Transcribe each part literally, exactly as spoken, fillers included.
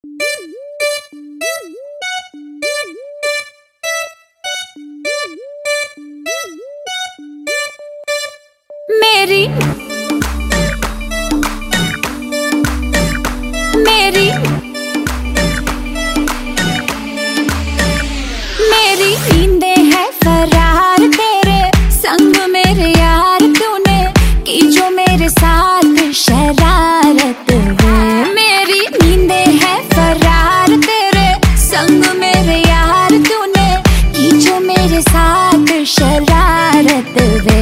मेरी मेरी मेरी नींदें है फरार तेरे संग मेरे यार, तूने की जो मेरे साथ शरारत है। मेरी नींदें है फरार तेरे संग मेरे यार, तूने की जो मेरे साथ शरारत है।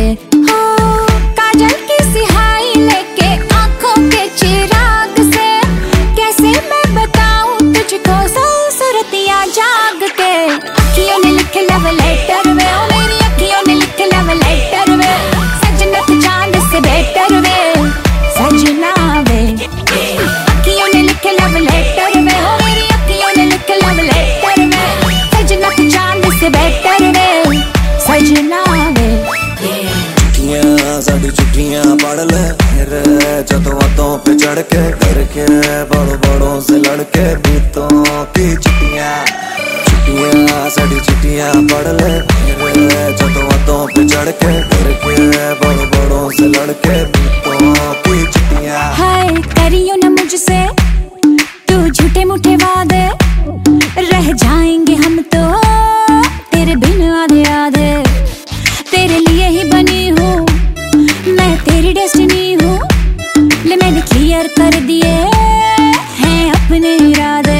साड़ी चिट्ठियां पढ़ ले मेरे जदों बातों पे चढ़ के, करके बड़ों बड़ों से लड़के भूतों की चिट्ठियां चिट्ठियां साड़ी चिट्ठियां पढ़ ले मेरे जदों बातों पे चढ़ के, करके बड़ों बड़ों से लड़के भूतों की चिट्ठियां। हाय करियो ना मुझसे तू झूठे मूठे वादे, रह जाएंगे हम तो तेरे बिन आधे आधे। तेरे लिए ही बनी हूँ मैं, तेरी डेस्टिनी हूँ, ले मैंने क्लियर कर दिए हैं अपने इरादे।